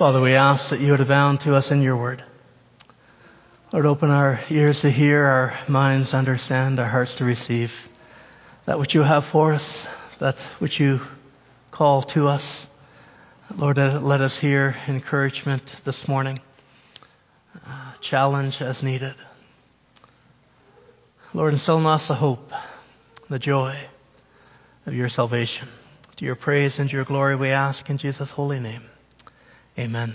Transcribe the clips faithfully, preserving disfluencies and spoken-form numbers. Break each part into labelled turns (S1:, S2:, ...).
S1: Father, we ask that you would abound to us in your word. Lord, open our ears to hear, our minds to understand, our hearts to receive that which you have for us, that which you call to us. Lord, let us hear encouragement this morning, uh, challenge as needed. Lord, instill in us the hope, the joy of your salvation. To your praise and your glory we ask in Jesus' holy name. Amen.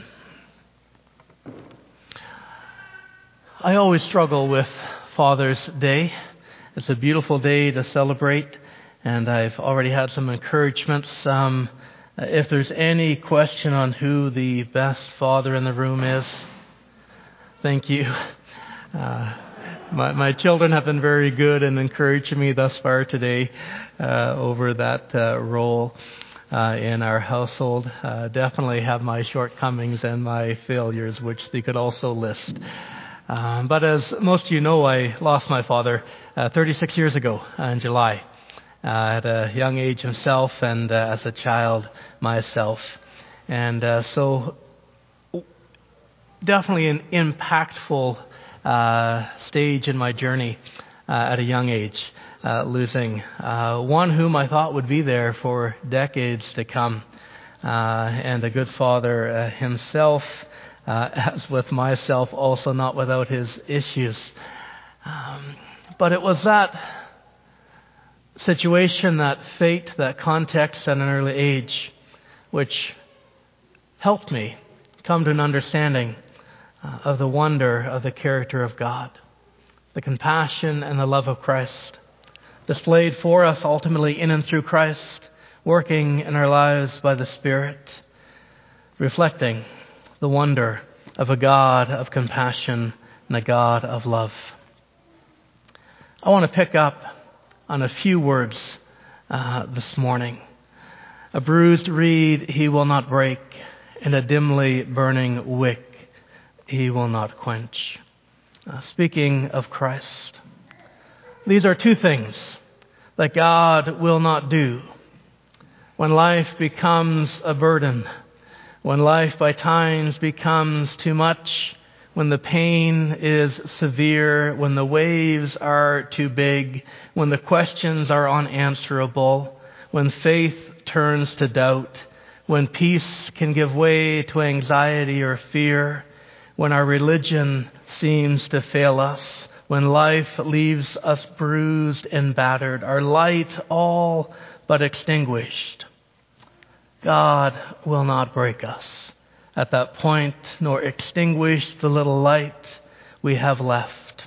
S1: I always struggle with Father's Day. It's a beautiful day to celebrate, and I've already had some encouragements. Um, if there's any question on who the best father in the room is, thank you. Uh, my, my children have been very good and encouraging me thus far today uh, over that uh, role uh, in our household. Uh, definitely have my shortcomings and my failures, which they could also list. Um, but as most of you know, I lost my father uh, thirty-six years ago in July, uh, at a young age himself, and uh, as a child myself. And uh, so definitely an impactful uh, stage in my journey uh, at a young age, uh, losing uh, one whom I thought would be there for decades to come, uh, and a good father uh, himself. Uh, as with myself, also not without his issues. Um, but it was that situation, that fate, that context at an early age, which helped me come to an understanding uh, of the wonder of the character of God, the compassion and the love of Christ, displayed for us ultimately in and through Christ, working in our lives by the Spirit, reflecting the wonder of a God of compassion and a God of love. I want to pick up on a few words uh, this morning. A bruised reed he will not break, and a dimly burning wick he will not quench. Uh, speaking of Christ, these are two things that God will not do when life becomes a burden, when life by times becomes too much, when the pain is severe, when the waves are too big, when the questions are unanswerable, when faith turns to doubt, when peace can give way to anxiety or fear, when our religion seems to fail us, when life leaves us bruised and battered, our light all but extinguished. God will not break us at that point, nor extinguish the little light we have left.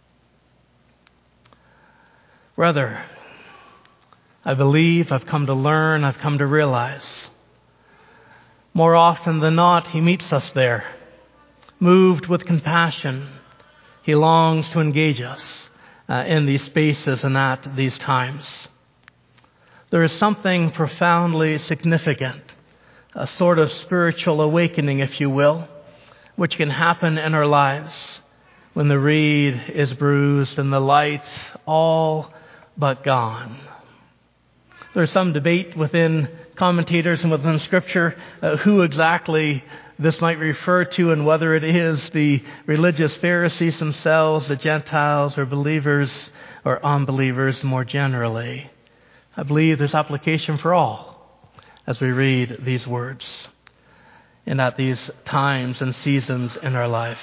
S1: Rather, I believe, I've come to learn, I've come to realize, more often than not, he meets us there. Moved with compassion, he longs to engage us uh, in these spaces and at these times. There is something profoundly significant, a sort of spiritual awakening, if you will, which can happen in our lives when the reed is bruised and the light all but gone. There's some debate within commentators and within Scripture uh, who exactly this might refer to, and whether it is the religious Pharisees themselves, the Gentiles, or believers or unbelievers more generally. I believe there's application for all as we read these words and at these times and seasons in our life.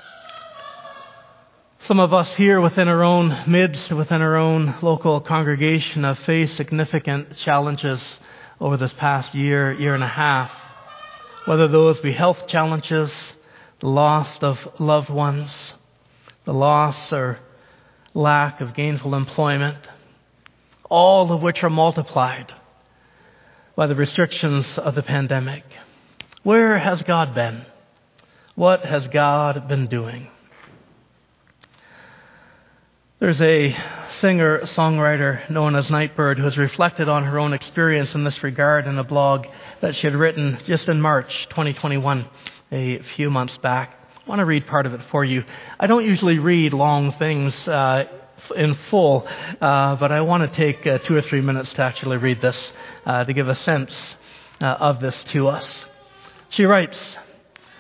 S1: Some of us here within our own midst, within our own local congregation, have faced significant challenges over this past year, year and a half. Whether those be health challenges, the loss of loved ones, the loss or lack of gainful employment, all of which are multiplied by the restrictions of the pandemic. Where has God been? What has God been doing? There's a singer-songwriter known as Nightbird who has reflected on her own experience in this regard in a blog that she had written just in March twenty twenty-one, a few months back. I want to read part of it for you. I don't usually read long things uh, in full, uh, but I want to take uh, two or three minutes to actually read this uh, to give a sense uh, of this to us. She writes,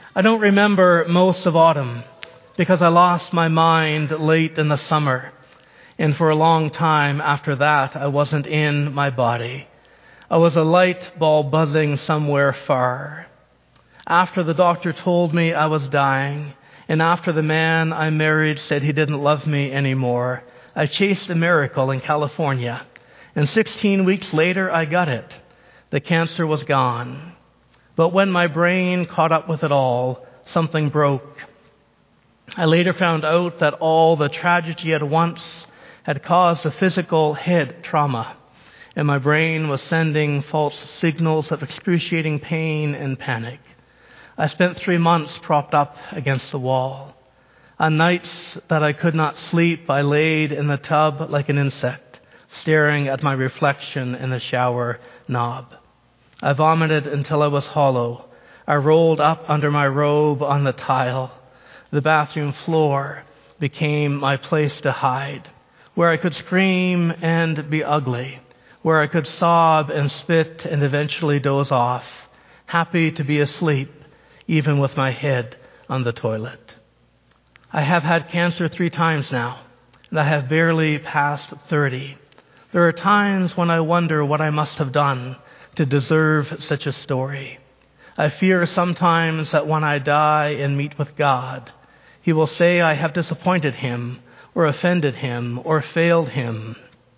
S1: I don't remember most of autumn because I lost my mind late in the summer. And for a long time after that, I wasn't in my body. I was a light ball buzzing somewhere far. After the doctor told me I was dying, and after the man I married said he didn't love me anymore, I chased a miracle in California. And sixteen weeks later, I got it. The cancer was gone. But when my brain caught up with it all, something broke. I later found out that all the tragedy at once had caused a physical head trauma, and my brain was sending false signals of excruciating pain and panic. I spent three months propped up against the wall. On nights that I could not sleep, I laid in the tub like an insect, staring at my reflection in the shower knob. I vomited until I was hollow. I rolled up under my robe on the tile. The bathroom floor became my place to hide, where I could scream and be ugly, where I could sob and spit and eventually doze off, happy to be asleep, even with my head on the toilet. I have had cancer three times now, and I have barely passed thirty. There are times when I wonder what I must have done to deserve such a story. I fear sometimes that when I die and meet with God, He will say I have disappointed Him, or offended Him, or failed Him.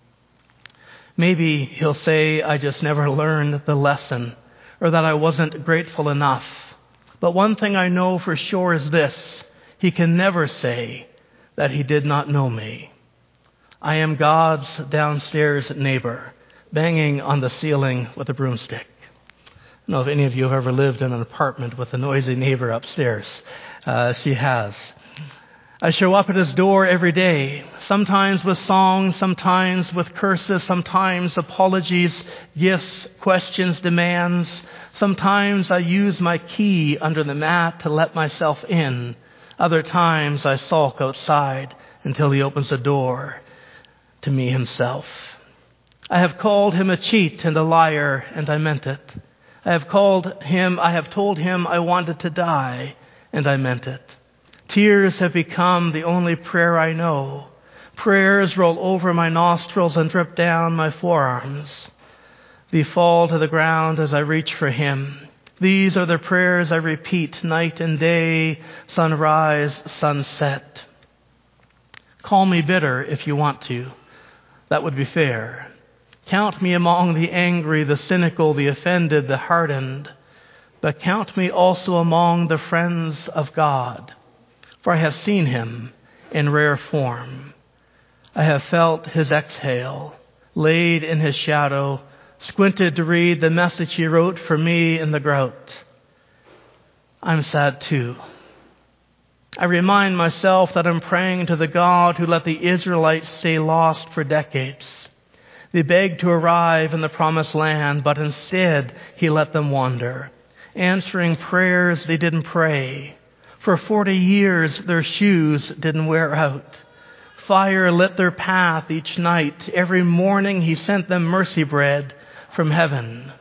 S1: Maybe He'll say I just never learned the lesson, or that I wasn't grateful enough. But one thing I know for sure is this: He can never say that He did not know me. I am God's downstairs neighbor, banging on the ceiling with a broomstick. I don't know if any of you have ever lived in an apartment with a noisy neighbor upstairs. Uh, she has. I show up at his door every day, sometimes with songs, sometimes with curses, sometimes apologies, gifts, questions, demands. Sometimes I use my key under the mat to let myself in. Other times I sulk outside until he opens the door to me himself. I have called him a cheat and a liar, and I meant it. I have called him, I have told him I wanted to die, and I meant it. Tears have become the only prayer I know. Prayers roll over my nostrils and drip down my forearms. They fall to the ground as I reach for him. These are the prayers I repeat night and day, sunrise, sunset. Call me bitter if you want to. That would be fair. Count me among the angry, the cynical, the offended, the hardened. But count me also among the friends of God. For I have seen him in rare form. I have felt his exhale, laid in his shadow, squinted to read the message he wrote for me in the grout. I'm sad too. I remind myself that I'm praying to the God who let the Israelites stay lost for decades. They begged to arrive in the promised land, but instead he let them wander, answering prayers they didn't pray. For forty years their shoes didn't wear out. Fire lit their path each night. Every morning he sent them mercy bread from heaven.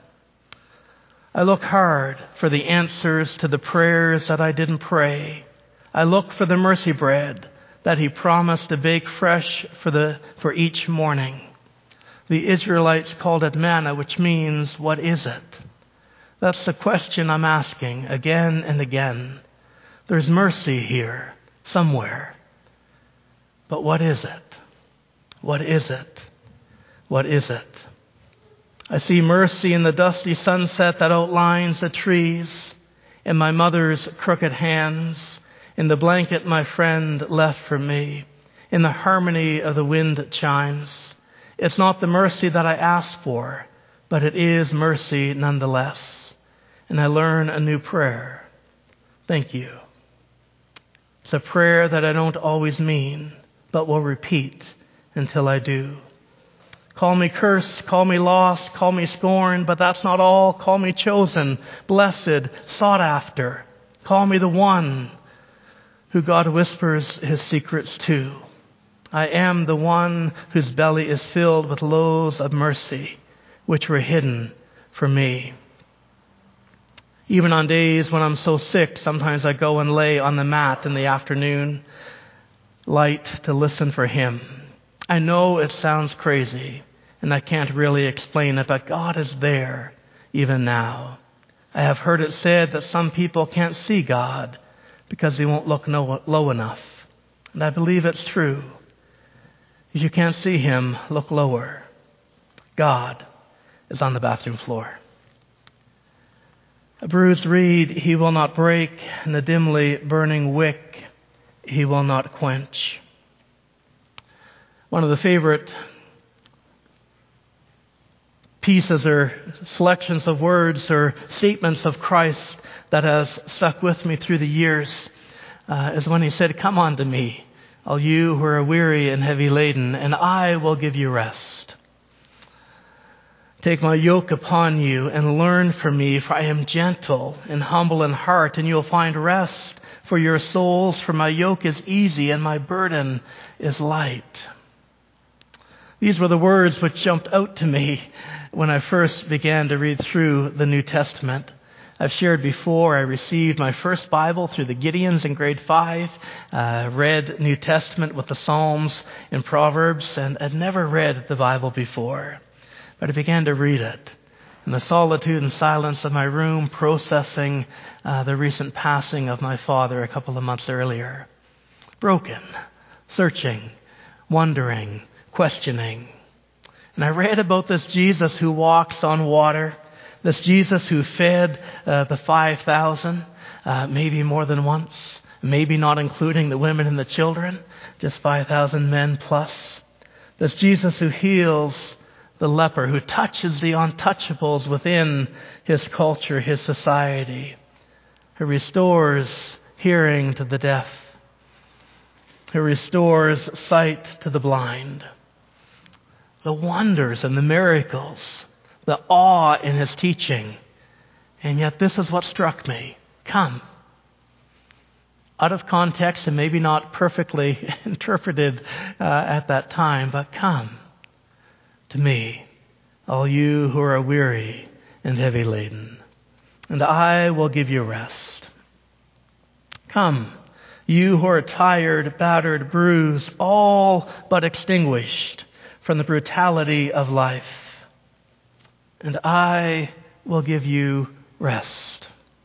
S1: I look hard for the answers to the prayers that I didn't pray. I look for the mercy bread that he promised to bake fresh for the for each morning. The Israelites called it manna, which means, what is it? That's the question I'm asking again and again. There's mercy here, somewhere. But what is it? What is it? What is it? I see mercy in the dusty sunset that outlines the trees, in my mother's crooked hands, in the blanket my friend left for me, in the harmony of the wind chimes. It's not the mercy that I asked for, but it is mercy nonetheless. And I learn a new prayer. Thank you. It's a prayer that I don't always mean, but will repeat until I do. Call me cursed, call me lost, call me scorned, but that's not all. Call me chosen, blessed, sought after. Call me the one who God whispers his secrets to. I am the one whose belly is filled with loaves of mercy, which were hidden for me. Even on days when I'm so sick, sometimes I go and lay on the mat in the afternoon, light to listen for him. I know it sounds crazy, and I can't really explain it, but God is there even now. I have heard it said that some people can't see God because they won't look no, low enough. And I believe it's true. If you can't see him, look lower. God is on the bathroom floor. A bruised reed he will not break, and a dimly burning wick he will not quench. One of the favorite pieces or selections of words or statements of Christ that has stuck with me through the years uh, is when he said, "Come unto me, all you who are weary and heavy laden, and I will give you rest. Take my yoke upon you and learn from me, for I am gentle and humble in heart, and you'll find rest for your souls, for my yoke is easy and my burden is light." These were the words which jumped out to me when I first began to read through the New Testament. I've shared before, I received my first Bible through the Gideons in grade five, uh, read New Testament with the Psalms and Proverbs, and I'd never read the Bible before. But I began to read it in the solitude and silence of my room, processing uh, the recent passing of my father a couple of months earlier. Broken, searching, wondering, questioning. And I read about this Jesus who walks on water, this Jesus who fed uh, the five thousand, uh, maybe more than once, maybe not including the women and the children, just five thousand men plus. This Jesus who heals the leper, who touches the untouchables within his culture, his society, who restores hearing to the deaf, who restores sight to the blind. The wonders and the miracles, the awe in his teaching. And yet this is what struck me. Come. Out of context and maybe not perfectly interpreted uh, at that time, but come to me, all you who are weary and heavy laden, and I will give you rest. Come, you who are tired, battered, bruised, all but extinguished from the brutality of life, and I will give you rest.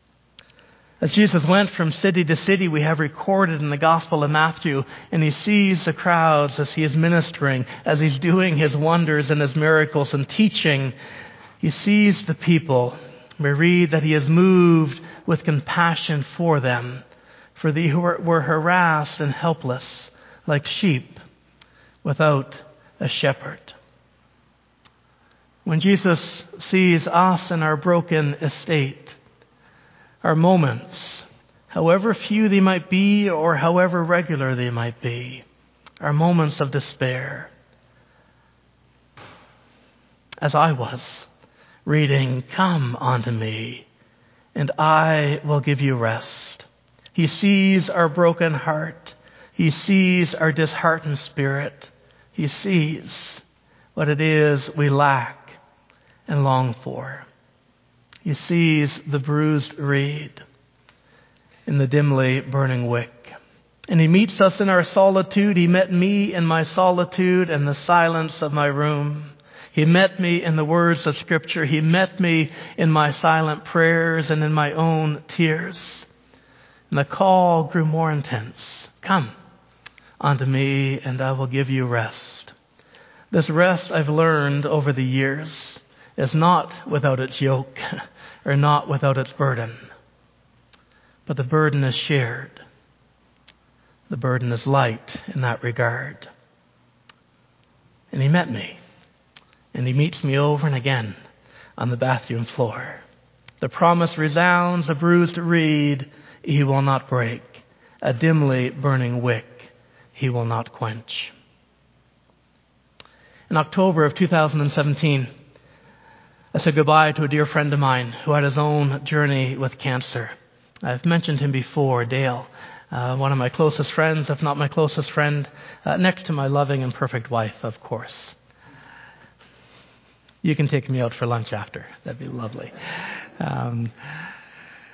S1: As Jesus went from city to city, we have recorded in the Gospel of Matthew, and he sees the crowds as he is ministering, as he's doing his wonders and his miracles and teaching. He sees the people. We read that he is moved with compassion for them, for they were harassed and helpless like sheep without a shepherd. When Jesus sees us in our broken estate, our moments, however few they might be or however regular they might be, are moments of despair. As I was reading, "Come unto me, and I will give you rest." He sees our broken heart. He sees our disheartened spirit. He sees what it is we lack and long for. He sees the bruised reed in the dimly burning wick. And he meets us in our solitude. He met me in my solitude and the silence of my room. He met me in the words of Scripture. He met me in my silent prayers and in my own tears. And the call grew more intense. Come unto me, and I will give you rest. This rest, I've learned over the years, is not without its yoke or not without its burden. But the burden is shared. The burden is light in that regard. And he met me. And he meets me over and again on the bathroom floor. The promise resounds, a bruised reed he will not break. A dimly burning wick he will not quench. In October of two thousand seventeen, I said goodbye to a dear friend of mine who had his own journey with cancer. I've mentioned him before, Dale, uh, one of my closest friends, if not my closest friend, uh, next to my loving and perfect wife, of course. You can take me out for lunch after. That'd be lovely. Um,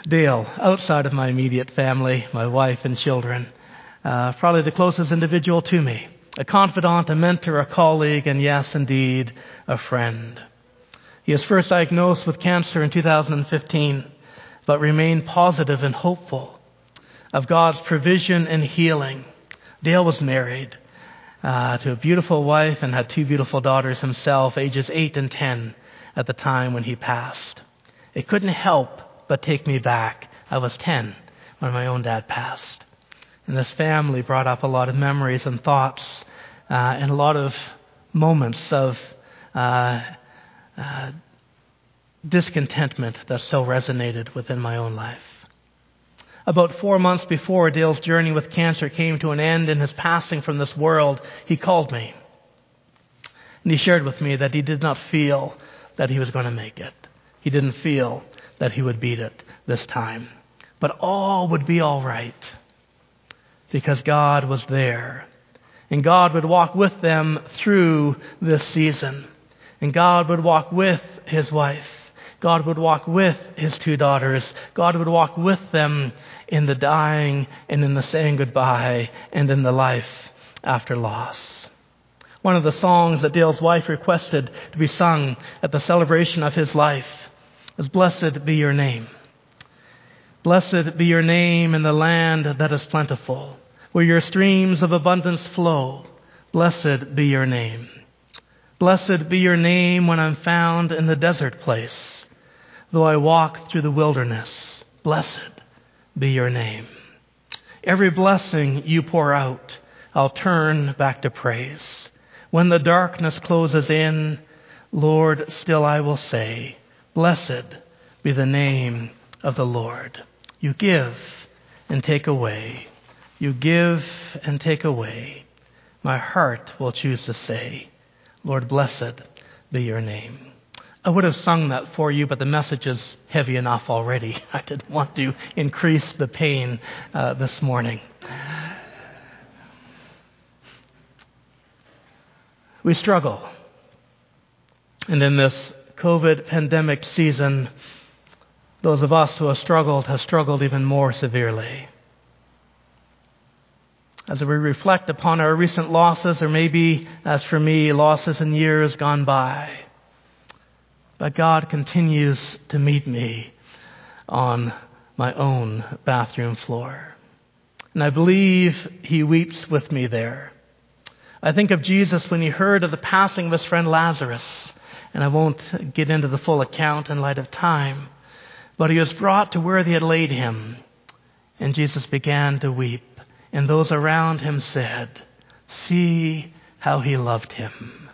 S1: Dale, outside of my immediate family, my wife and children, uh, probably the closest individual to me, a confidant, a mentor, a colleague, and yes, indeed, a friend. He was first diagnosed with cancer in two thousand fifteen, but remained positive and hopeful of God's provision and healing. Dale was married uh, to a beautiful wife and had two beautiful daughters himself, ages eight and ten, at the time when he passed. It couldn't help but take me back. I was ten when my own dad passed. And this family brought up a lot of memories and thoughts uh, and a lot of moments of uh, uh, discontentment that still resonated within my own life. About four months before Dale's journey with cancer came to an end in his passing from this world, he called me. And he shared with me that he did not feel that he was going to make it. He didn't feel that he would beat it this time. But all would be all right because God was there. And God would walk with them through this season. And God would walk with his wife. God would walk with his two daughters. God would walk with them in the dying and in the saying goodbye and in the life after loss. One of the songs that Dale's wife requested to be sung at the celebration of his life is "Blessed be your name. Blessed be your name in the land that is plentiful, where your streams of abundance flow. Blessed be your name. Blessed be your name when I'm found in the desert place. Though I walk through the wilderness, blessed be your name. Every blessing you pour out, I'll turn back to praise. When the darkness closes in, Lord, still I will say, blessed be the name of the Lord. You give and take away. You give and take away. My heart will choose to say, Lord, blessed be your name. I would have sung that for you, but the message is heavy enough already. I didn't want to increase the pain uh, this morning. We struggle. And in this COVID pandemic season, those of us who have struggled have struggled even more severely. As we reflect upon our recent losses, or maybe, as for me, losses in years gone by, but God continues to meet me on my own bathroom floor. And I believe he weeps with me there. I think of Jesus when he heard of the passing of his friend Lazarus. And I won't get into the full account in light of time. But he was brought to where they had laid him. And Jesus began to weep. And those around him said, see how he loved him.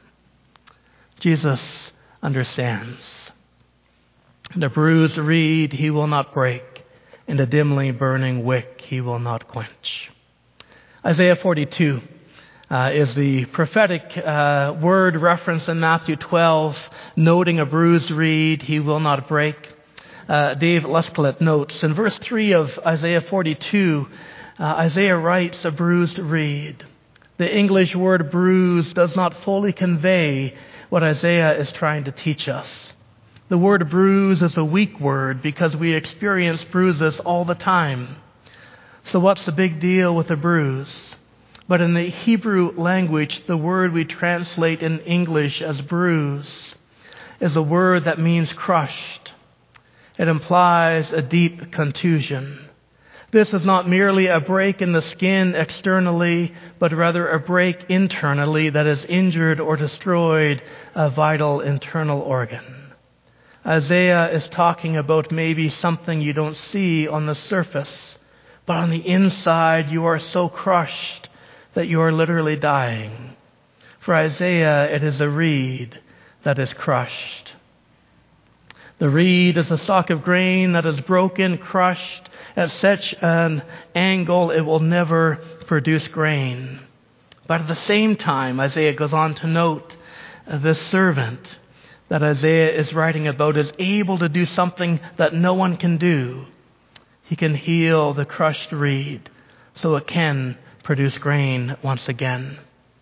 S1: Jesus understands. The bruised reed he will not break, and a dimly burning wick he will not quench. Isaiah forty-two uh, is the prophetic uh, word reference in Matthew twelve, noting a bruised reed he will not break. Uh, Dave Lusclett notes in verse three of Isaiah forty-two, uh, Isaiah writes a bruised reed. The English word bruise does not fully convey what Isaiah is trying to teach us. The word bruise is a weak word because we experience bruises all the time. So what's the big deal with a bruise? But in the Hebrew language, the word we translate in English as bruise is a word that means crushed. It implies a deep contusion. This is not merely a break in the skin externally, but rather a break internally that has injured or destroyed a vital internal organ. Isaiah is talking about maybe something you don't see on the surface, but on the inside you are so crushed that you are literally dying. For Isaiah, it is a reed that is crushed. The reed is a stalk of grain that is broken, crushed at such an angle it will never produce grain. But at the same time, Isaiah goes on to note uh, this servant that Isaiah is writing about is able to do something that no one can do. He can heal the crushed reed so it can produce grain once again.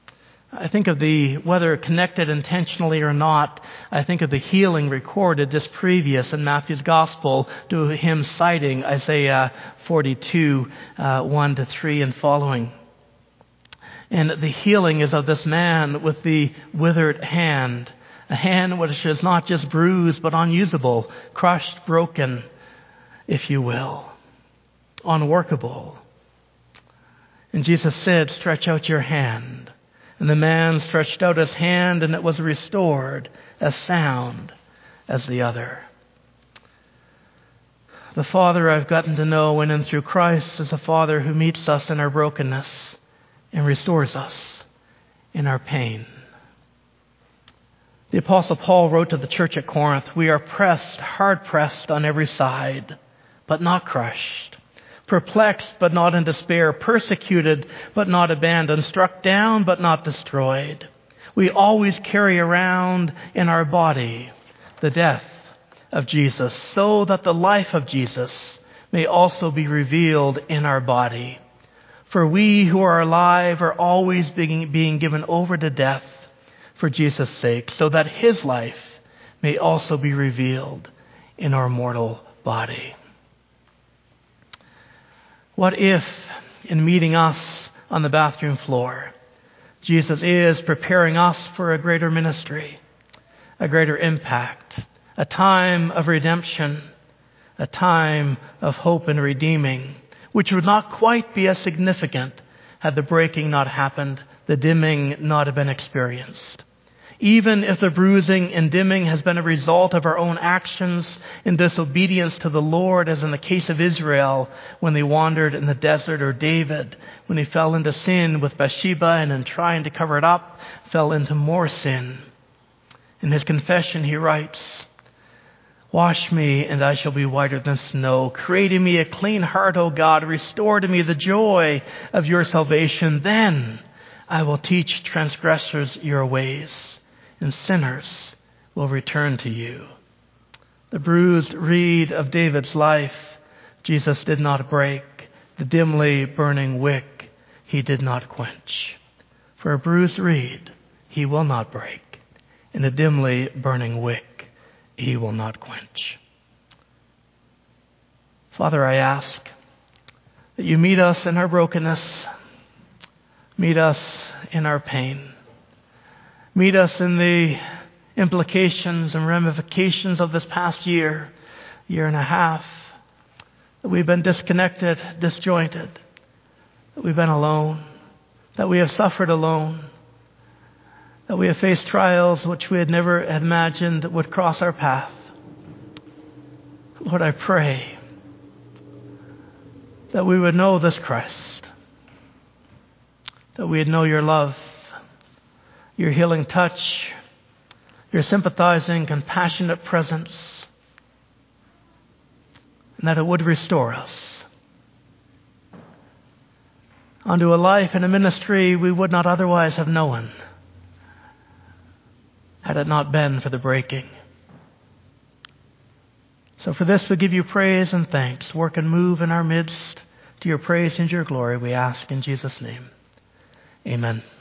S1: I think of the, whether connected intentionally or not, I think of the healing recorded just previous in Matthew's Gospel to him citing Isaiah forty-two, uh, one to three and following. And the healing is of this man with the withered hand, a hand which is not just bruised but unusable, crushed, broken, if you will, unworkable. And Jesus said, "Stretch out your hand." And the man stretched out his hand, and it was restored as sound as the other. The Father I've gotten to know in and through Christ is a Father who meets us in our brokenness and restores us in our pain. The Apostle Paul wrote to the church at Corinth, "We are pressed, hard pressed on every side, but not crushed. Perplexed, but not in despair. Persecuted, but not abandoned. Struck down, but not destroyed. We always carry around in our body the death of Jesus, so that the life of Jesus may also be revealed in our body. For we who are alive are always being, being given over to death for Jesus' sake, so that his life may also be revealed in our mortal body." What if, in meeting us on the bathroom floor, Jesus is preparing us for a greater ministry, a greater impact, a time of redemption, a time of hope and redeeming, which would not quite be as significant had the breaking not happened, the dimming not have been experienced. Even if the bruising and dimming has been a result of our own actions in disobedience to the Lord, as in the case of Israel when they wandered in the desert, or David when he fell into sin with Bathsheba and in trying to cover it up, fell into more sin. In his confession he writes, "Wash me, and I shall be whiter than snow. Create in me a clean heart, O God. Restore to me the joy of your salvation. Then I will teach transgressors your ways, and sinners will return to you." The bruised reed of David's life, Jesus did not break. The dimly burning wick, he did not quench. For a bruised reed, he will not break. And a dimly burning wick, he will not quench. Father, I ask that you meet us in our brokenness, meet us in our pain. Meet us in the implications and ramifications of this past year, year and a half, that we've been disconnected, disjointed, that we've been alone, that we have suffered alone, that we have faced trials which we had never imagined would cross our path. Lord, I pray that we would know this Christ, that we would know your love, your healing touch, your sympathizing, compassionate presence, and that it would restore us unto a life and a ministry we would not otherwise have known had it not been for the breaking. So for this we give you praise and thanks. Work and move in our midst to your praise and your glory, we ask in Jesus' name. Amen.